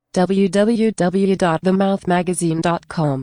www.themouthmagazine.com.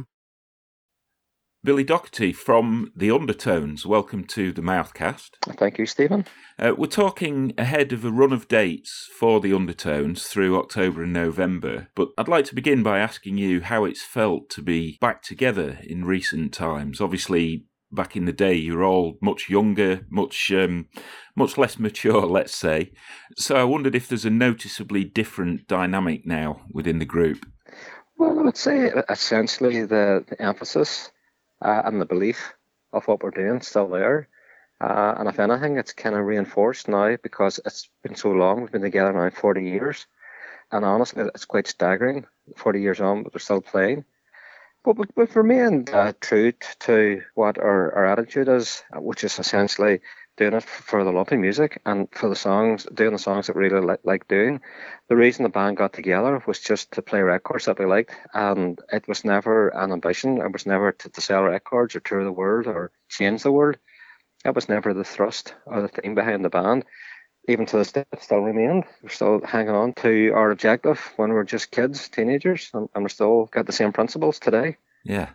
Billy Doherty from The Undertones, welcome to the Mouthcast. Thank you, Stephen. We're talking ahead of a run of dates for The Undertones through October and November, but I'd like to begin by asking you how it's felt to be back together in recent times. Obviously, back in the day, you were all much younger, much less mature, let's say. So I wondered if there's a noticeably different dynamic now within the group. Well, I would say essentially the emphasis and the belief of what we're doing is still there. And if anything, it's kind of reinforced now because it's been so long. We've been together now 40 years. And honestly, it's quite staggering. 40 years on, but we're still playing. But we've remained true to what our attitude is, which is essentially doing it for the lovely music and for the songs, doing the songs that we really like doing. The reason the band got together was just to play records that we liked, and it was never an ambition. It was never to sell records or tour the world or change the world. That was never the thrust or the thing behind the band. Even to this day, it still remained. We're still hanging on to our objective when we were just kids, teenagers, and we're still got the same principles today. Yeah.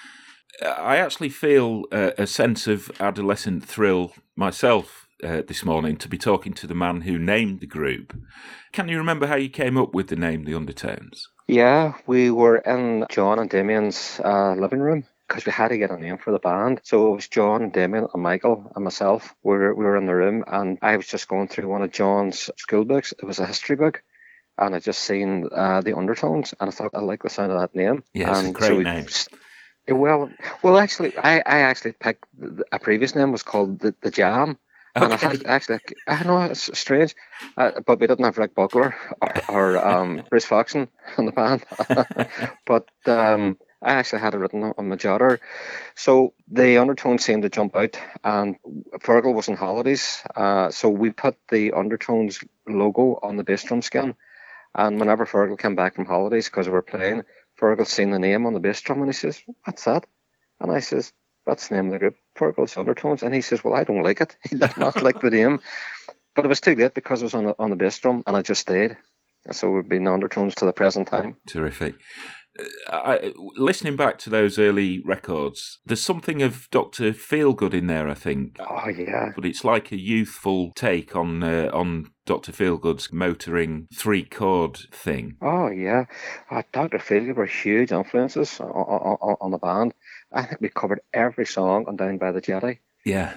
I actually feel a sense of adolescent thrill myself this morning to be talking to the man who named the group. Can you remember how you came up with the name The Undertones? Yeah, we were in John and Damien's living room because we had to get a name for the band. So it was John and Damien and Michael and myself. We were in the room, and I was just going through one of John's school books. It was a history book. And I just seen The Undertones, and I thought I like the sound of that name. Yeah, it's a great name. Well, actually, I actually picked a previous name was called the Jam, and I know it's strange, but we didn't have Rick Buckler or Bruce Foxon in the band, but I actually had it written on my jotter. So the Undertones seemed to jump out, and Fergal was on holidays, so we put the Undertones logo on the bass drum skin. And whenever Fergal came back from holidays, because we were playing, Fergal seen the name on the bass drum, and he says, "What's that?" And I says, "That's the name of the group, Fergal's Undertones." And he says, "Well, I don't like it." He did not like the name. But it was too late because it was on the bass drum, and I just stayed. So we've been Undertones to the present time. Terrific. Listening back to those early records, there's something of Dr. Feelgood in there, I think. Oh, yeah. But it's like a youthful take on Dr. Feelgood's motoring 3-chord thing. Oh, yeah. Dr. Feelgood were huge influences on the band. I think we covered every song on Down by the Jetty. Yeah.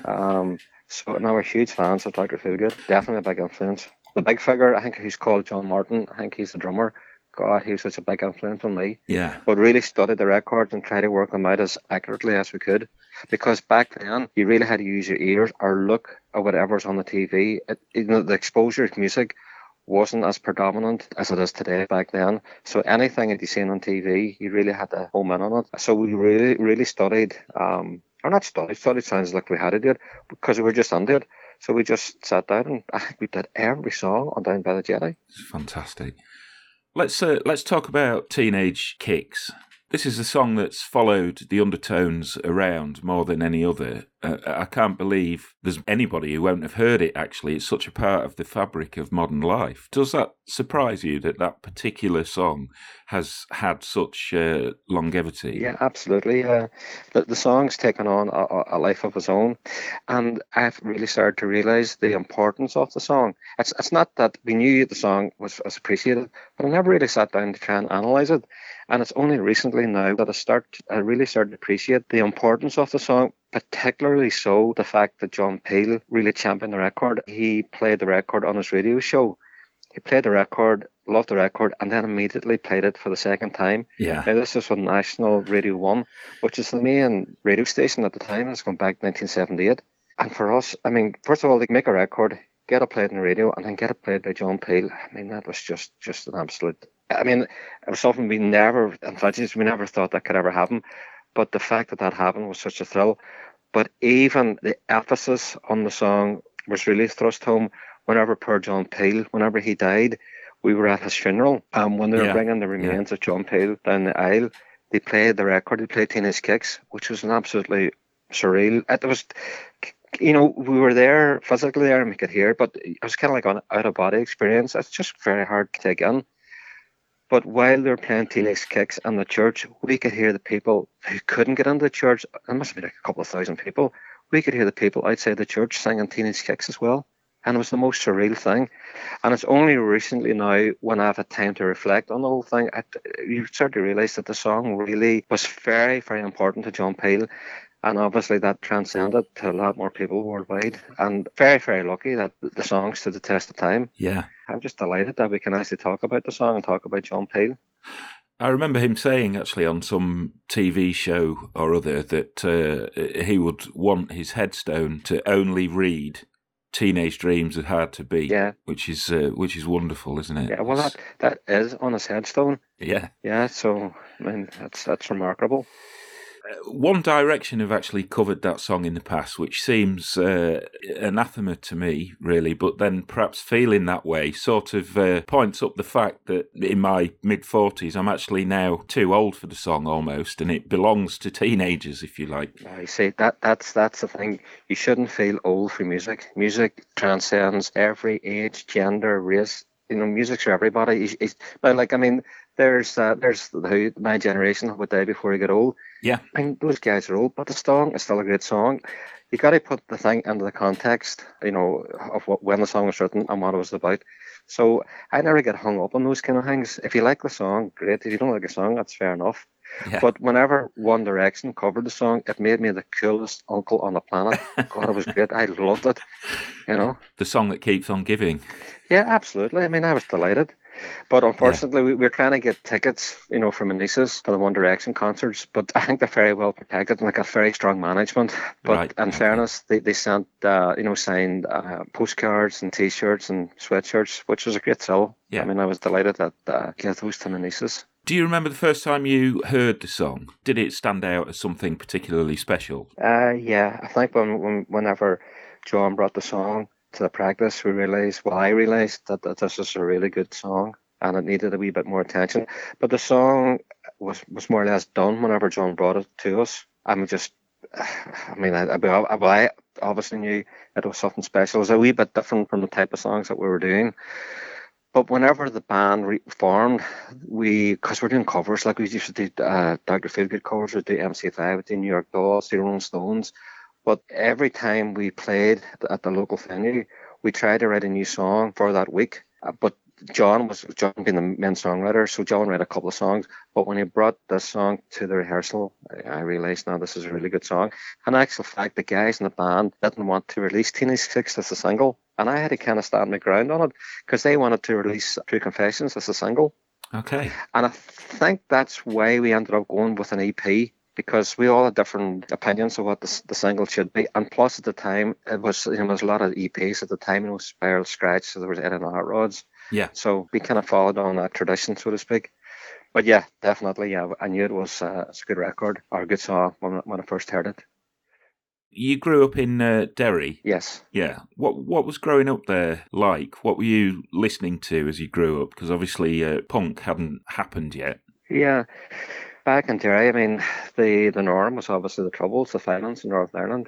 So now we're huge fans of Dr. Feelgood. Definitely a big influence. The big figure, I think he's called John Martin. I think he's the drummer. God, he was such a big influence on me. Yeah. But really studied the records and tried to work them out as accurately as we could. Because back then, you really had to use your ears or look at whatever's on the TV. The exposure to music wasn't as predominant as it is today back then. So anything that you seen on TV, you really had to home in on it. So we really, really studied, or not studied sounds like we had to do it, because we were just into it. So we just sat down and I think we did every song on Down by the Jetty. It's fantastic. Let's talk about Teenage Kicks. This is a song that's followed the Undertones around more than any other. I can't believe there's anybody who won't have heard it, actually. It's such a part of the fabric of modern life. Does that surprise you that particular song has had such longevity? Yeah, absolutely. The song's taken on a life of its own. And I've really started to realise the importance of the song. It's not that we knew the song was appreciated, but I never really sat down to try and analyse it. And it's only recently now that I really started to appreciate the importance of the song, particularly so the fact that John Peel really championed the record. He played the record on his radio show. He played the record, loved the record, and then immediately played it for the second time. Yeah. Now, this is on National Radio 1, which is the main radio station at the time. It's going back to 1978. And for us, I mean, first of all, they make a record, get it played on the radio, and then get it played by John Peel. I mean, that was just an absolute... I mean, it was something we never thought that could ever happen. But the fact that happened was such a thrill. But even the emphasis on the song was really thrust home whenever poor John Peel, whenever he died, we were at his funeral. When they were bringing the remains of John Peel down the aisle, they played the record, they played Teenage Kicks, which was an absolutely surreal. It was, we were there, physically there, and we could hear it, but it was kind of like an out-of-body experience. It's just very hard to take in. But while they were playing Teenage Kicks in the church, we could hear the people who couldn't get into the church. There must have been like a couple of thousand people. We could hear the people outside the church singing Teenage Kicks as well. And it was the most surreal thing. And it's only recently now, when I've had time to reflect on the whole thing, you start to realise that the song really was very, very important to John Peel. And obviously that transcended to a lot more people worldwide. And very, very lucky that the song stood the test of time. Yeah. I'm just delighted that we can actually talk about the song and talk about John Peel. I remember him saying, actually, on some TV show or other, that he would want his headstone to only read "Teenage Dreams Are Hard to Beat," which is wonderful, isn't it? Yeah, well, that is on his headstone. Yeah. Yeah, so, I mean, that's remarkable. One Direction have actually covered that song in the past, which seems anathema to me, really, but then perhaps feeling that way sort of points up the fact that in my mid-40s, I'm actually now too old for the song almost, and it belongs to teenagers, if you like. I see, that's the thing. You shouldn't feel old for music. Music transcends every age, gender, race. You know, music's for everybody. But like, I mean, there's my generation would die before you get old. Yeah. I mean, those guys are old, but the song is still a great song. You got to put the thing into the context, you know, of when the song was written and what it was about. So I never get hung up on those kind of things. If you like the song, great. If you don't like the song, that's fair enough. Yeah. But whenever One Direction covered the song, it made me the coolest uncle on the planet. God, it was great. I loved it. You know, the song that keeps on giving. Yeah, absolutely. I mean, I was delighted. But unfortunately, we were trying to get tickets, you know, from my nieces for the One Direction concerts. But I think they're very well protected and they got very strong management. But in fairness, they sent, signed postcards and T-shirts and sweatshirts, which was a great thrill. Yeah. I mean, I was delighted that get those to my nieces. Do you remember the first time you heard the song? Did it stand out as something particularly special? Yeah, I think whenever John brought the song to the practice, I realised that this is a really good song and it needed a wee bit more attention. But the song was more or less done whenever John brought it to us. I obviously knew it was something special. It was a wee bit different from the type of songs that we were doing. But whenever the band formed, because we're doing covers, like we used to do Dr. Feelgood covers, we'd do MC5, we'd do New York Dolls, the Rolling Stones. But every time we played at the local venue, we tried to write a new song for that week. But John being the main songwriter, so John wrote a couple of songs. But when he brought this song to the rehearsal, I realised, now this is a really good song. And in actual fact, the guys in the band didn't want to release Teenage Kicks as a single. And I had to kind of stand my ground on it because they wanted to release True Confessions as a single. Okay. And I think that's why we ended up going with an EP, because we all had different opinions of what the single should be. And plus at the time, it was, there was a lot of EPs at the time, Spiral Scratch, so there was Ed and Hot Rods. Yeah. So we kind of followed on that tradition, so to speak. But yeah, definitely, yeah, I knew it was a good record, or a good song when I first heard it. You grew up in Derry? Yes. Yeah. What was growing up there like? What were you listening to as you grew up? Because obviously punk hadn't happened yet. Yeah. Back in Derry, I mean, the norm was obviously the Troubles, the violence in Northern Ireland.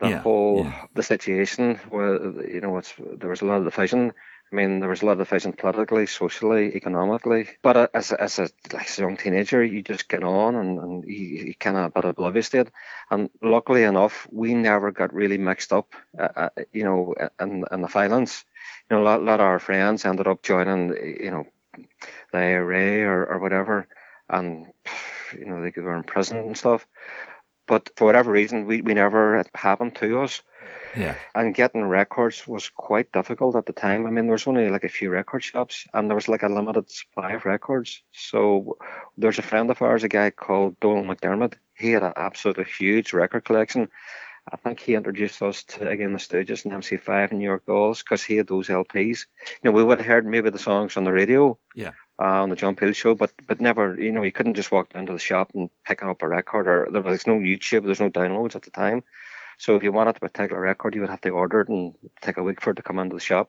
The situation where, you know, there was a lot of division. I mean, there was a lot of division politically, socially, economically. But as a young teenager, you just get on and you kind of a bit oblivious to it. And luckily enough, we never got really mixed up, in the violence. You know, a lot of our friends ended up joining, you know, the IRA or whatever. And, you know, they were in prison and stuff. But for whatever reason, we never it happened to us. Yeah. And getting records was quite difficult at the time. I mean, there was only like a few record shops and there was like a limited supply of records. So there's a friend of ours, a guy called Donald McDermott. He had an absolutely huge record collection. I think he introduced us to, again, the Stooges and MC5 and New York Dolls because he had those LPs. You know, we would have heard maybe the songs on the radio. Yeah. On the John Peel show, but never, you know, you couldn't just walk down to the shop and pick up a record, or there was no YouTube, there's no downloads at the time. So if you wanted a particular record, you would have to order it and take a week for it to come into the shop.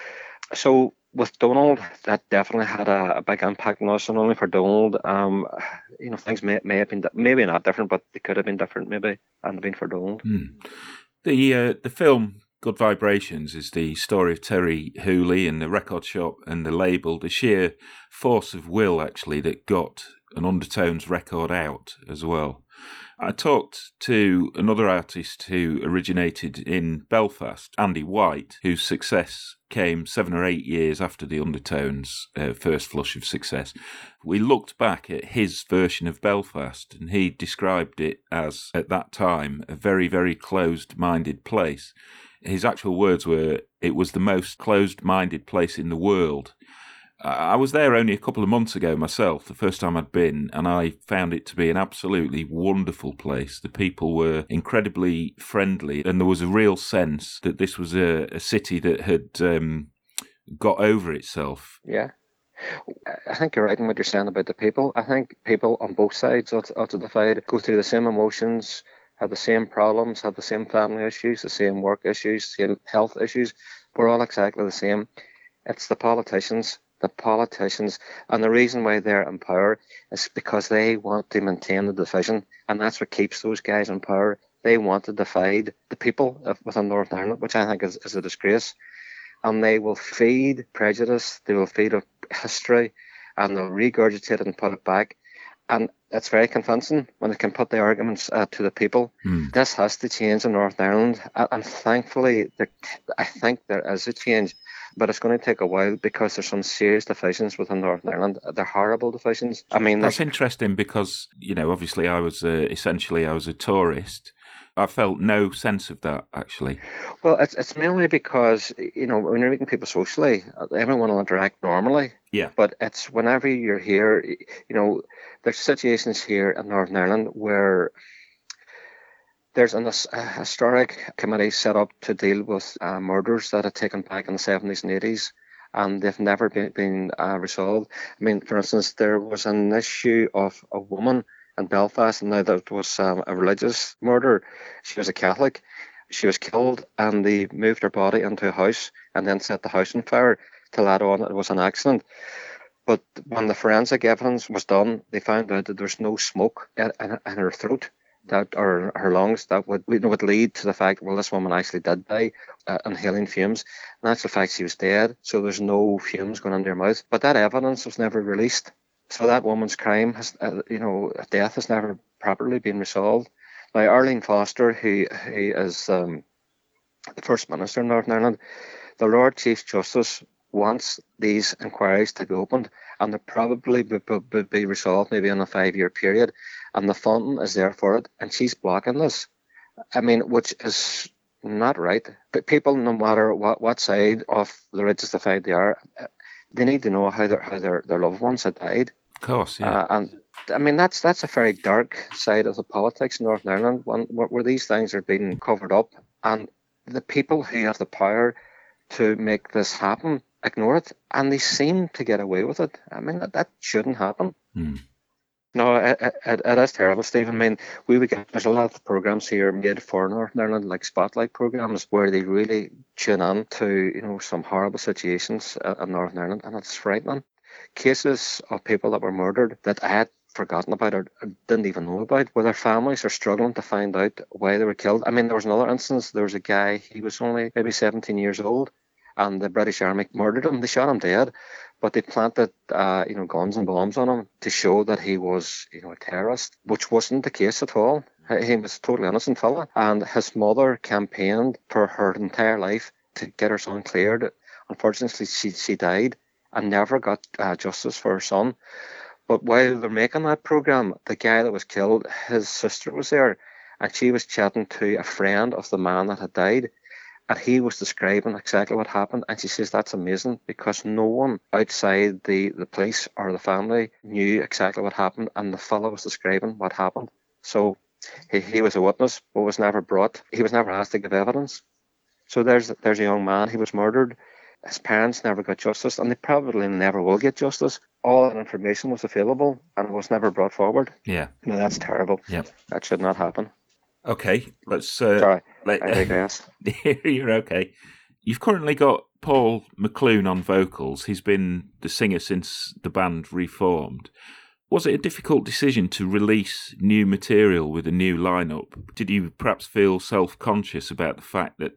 So with Donald, that definitely had a big impact on us, and only for Donald, you know, things may have been, maybe not different, but they could have been different maybe, and been for Donald. The film Good Vibrations is the story of Terry Hooley and the record shop and the label, the sheer force of will, actually, that got an Undertones record out as well. I talked to another artist who originated in Belfast, Andy White, whose success came 7 or 8 years after the Undertones' first flush of success. We looked back at his version of Belfast, and he described it as, at that time, a very, very closed-minded place. His actual words were, it was the most closed-minded place in the world. I was there only a couple of months ago myself, the first time I'd been, and I found it to be an absolutely wonderful place. The people were incredibly friendly, and there was a real sense that this was a city that had got over itself. Yeah. I think you're right in what you're saying about the people. I think people on both sides of the divide go through the same emotions, have the same problems, have the same family issues, the same work issues, same health issues. We're all exactly the same. It's the politicians, and the reason why they're in power is because they want to maintain the division, and that's what keeps those guys in power. They want to divide the people within Northern Ireland, which I think is a disgrace. And they will feed prejudice, they will feed history, and they'll regurgitate it and put it back. And it's very convincing when they can put the arguments to the people. This has to change in Northern Ireland, and thankfully, I think there is a change. But it's going to take a while because there's some serious divisions within Northern Ireland. They're horrible divisions. I mean, that's interesting because, obviously I was a tourist. I felt no sense of that, actually. Well, it's mainly because, when you're meeting people socially, everyone will interact normally. Yeah. But it's whenever you're here, there's situations here in Northern Ireland where there's a historic committee set up to deal with murders that had taken place in the 70s and 80s, and they've never been resolved. I mean, for instance, there was an issue of a woman in Belfast, and now that was a religious murder. She was a Catholic. She was killed, and they moved her body into a house and then set the house on fire to let on it was an accident. But when the forensic evidence was done, they found out that there's no smoke in her throat or her lungs that would lead to the fact, well, this woman actually did die inhaling fumes. And that's the fact she was dead, so there's no fumes going into her mouth. But that evidence was never released. So that woman's crime death has never properly been resolved. Now, Arlene Foster, who is the First Minister in Northern Ireland, the Lord Chief Justice wants these inquiries to be opened, and they probably would be resolved maybe in a 5-year period, and the funding is there for it, and she's blocking this. I mean, which is not right. But people, no matter what side of the religious divide they are, they need to know how their loved ones had died. Of course, yeah. And I mean, that's a very dark side of the politics in Northern Ireland, where these things are being covered up, and the people who have the power to make this happen ignore it, and they seem to get away with it. I mean, that shouldn't happen. No, it is terrible, Stephen. I mean, there's a lot of programs here made for Northern Ireland, like spotlight programs, where they really tune in to some horrible situations in Northern Ireland, and it's frightening. Cases of people that were murdered that I had forgotten about or didn't even know about, where their families are struggling to find out why they were killed. I mean, there was another instance. There was a guy, he was only maybe 17 years old, and the British Army murdered him. They shot him dead, but they planted guns and bombs on him to show that he was a terrorist, which wasn't the case at all. He was a totally innocent fella, and his mother campaigned for her entire life to get her son cleared. Unfortunately, she died and never got justice for her son. But while they're making that program, the guy that was killed, his sister was there, and she was chatting to a friend of the man that had died, and he was describing exactly what happened. And she says that's amazing, because no one outside the police or the family knew exactly what happened, and the fellow was describing what happened. So he was a witness, but was never brought. He was never asked to give evidence. So there's a young man, he was murdered. His parents never got justice, and they probably never will get justice. All that information was available and was never brought forward. Yeah. No, that's terrible. Yeah. That should not happen. Okay, let's... Sorry, I digress. You're okay. You've currently got Paul McClune on vocals. He's been the singer since the band reformed. Was it a difficult decision to release new material with a new lineup? Did you perhaps feel self-conscious about the fact that there's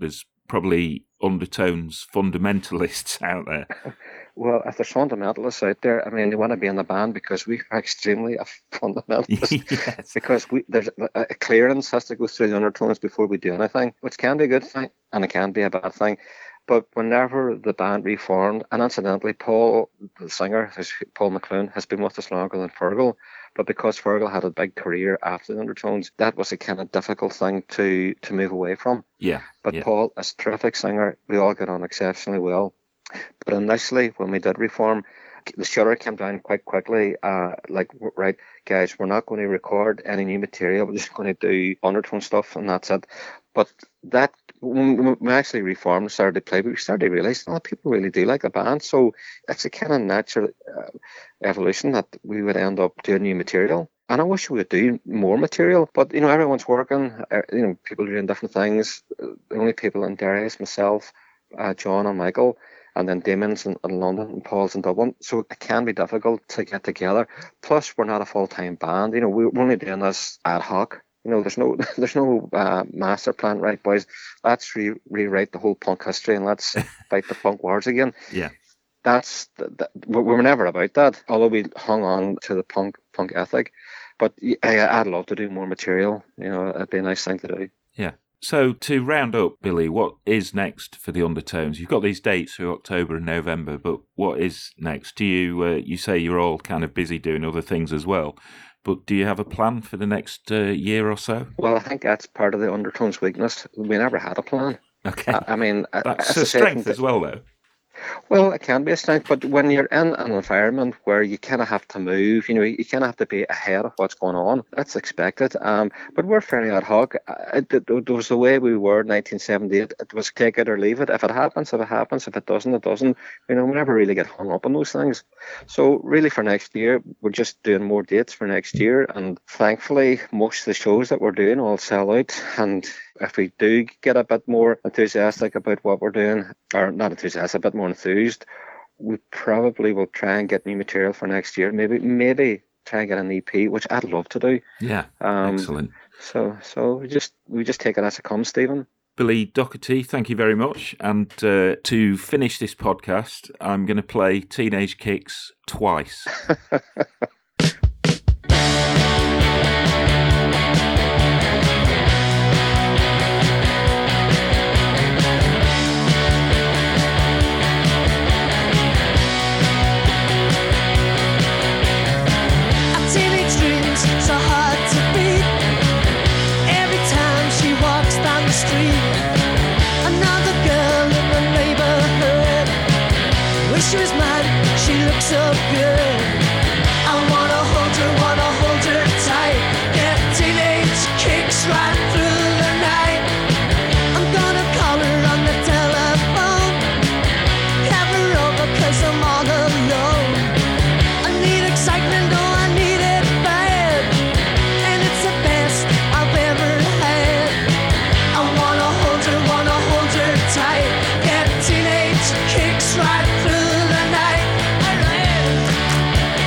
probably Undertones fundamentalists out there. Well, if there's fundamentalists out there, I mean, they want to be in the band because we are extremely fundamentalist. Yes. Because there's a clearance has to go through the Undertones before we do anything, which can be a good thing and it can be a bad thing. But whenever the band reformed, and incidentally, Paul, the singer, Paul McClune, has been with us longer than Fergal. But because Fergal had a big career after the Undertones, that was a kind of difficult thing to move away from. Yeah. But Paul is a terrific singer. We all get on exceptionally well. But initially, when we did reform, the shutter came down quite quickly. Right, guys, we're not going to record any new material. We're just going to do Undertone stuff, and that's it. But that, when we actually reformed and started to play, we started to realise, people really do like the band. So it's a kind of natural evolution that we would end up doing new material. And I wish we would do more material, but, everyone's working, people are doing different things. The only people in Derry is myself, John and Michael, and then Damon's in London and Paul's in Dublin. So it can be difficult to get together. Plus, we're not a full-time band. We're only doing this ad hoc. There's no master plan, right, boys? Let's rewrite the whole punk history and let's fight the punk wars again. Yeah. We were never about that, although we hung on to the punk ethic. But I'd love to do more material. It'd be a nice thing to do. Yeah. So to round up, Billy, what is next for the Undertones? You've got these dates through October and November, but what is next? Do you say you're all kind of busy doing other things as well, but do you have a plan for the next year or so? Well, I think that's part of the Undertones' weakness. We never had a plan. Okay. I mean, that's a strength as well, though. Well, it can be a strength, but when you're in an environment where you kind of have to move, you kind of have to be ahead of what's going on. That's expected. But we're fairly ad hoc. It was the way we were in 1978. It was take it or leave it. If it happens, it happens. If it doesn't, it doesn't. We never really get hung up on those things. So really for next year, we're just doing more dates for next year. And thankfully, most of the shows that we're doing will sell out. And if we do get a bit more enthusiastic about what we're doing, or not enthusiastic, a bit more enthused, we probably will try and get new material for next year. Maybe try and get an EP, which I'd love to do. Yeah, excellent. So we just take it as it comes, Stephen. Billy Doherty, thank you very much. And to finish this podcast, I'm going to play Teenage Kicks twice. She was mine, she looks so good. I wanna hold her tight. Get teenage kicks right through the night. I'm gonna call her on the telephone. Have her over 'cause I'm all alone. I need excitement, oh I need it bad. And it's the best I've ever had. I wanna hold her tight. Get teenage kicks right through the night.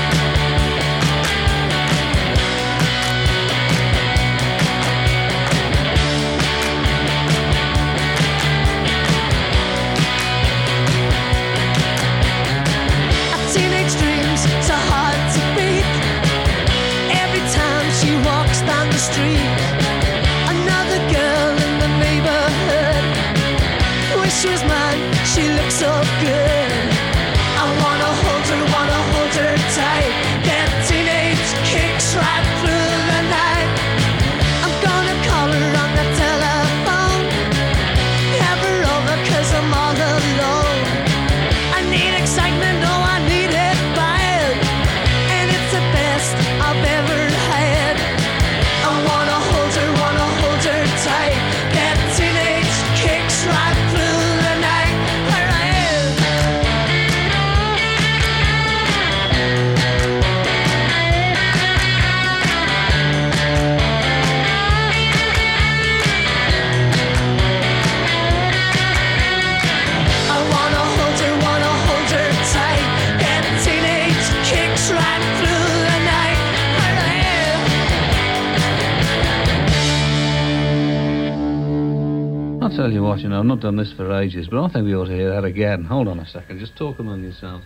tell you what, I've not done this for ages, but I think we ought to hear that again. Hold on a second, just talk among yourselves.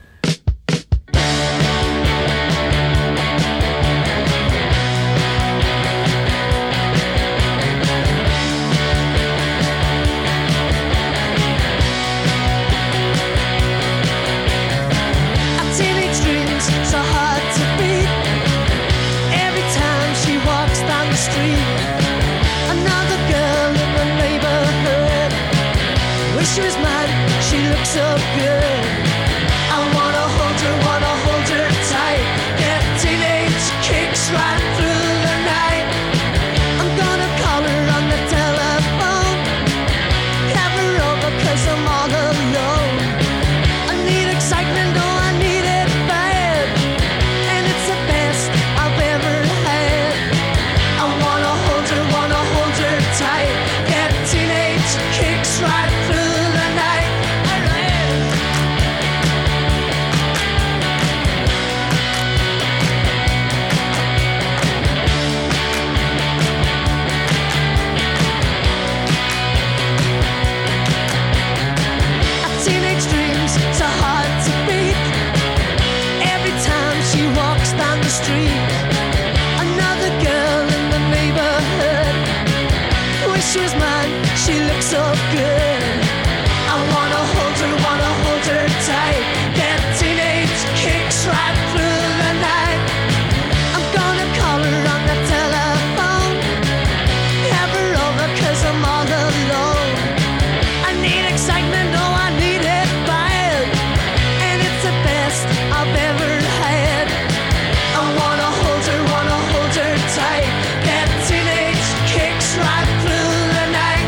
She was mine, she looked so good. I wanna hold her tight. Get teenage kicks right through the night. I'm gonna call her on the telephone. Have her over 'cause I'm all alone. I need excitement, oh I need it bad. And it's the best I've ever had. I wanna hold her tight. Get teenage kicks right through. Street, another girl in the neighborhood. Wish she was mine, she looks so good. I wanna hold her tight. Get teenage kicks right through the night. I'm gonna call her on the telephone. Have her over 'cause I'm all alone. I need excitement, oh I need it bad. And it's the best I've ever had. I wanna hold her tight. Get teenage kicks right through the night.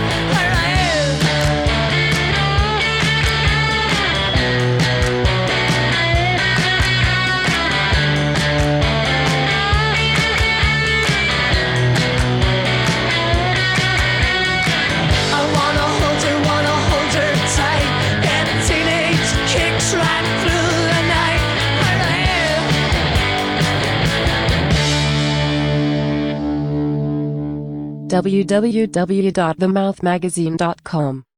I wanna hold her tight. Get teenage kicks right through the night. www.themouthmagazine.com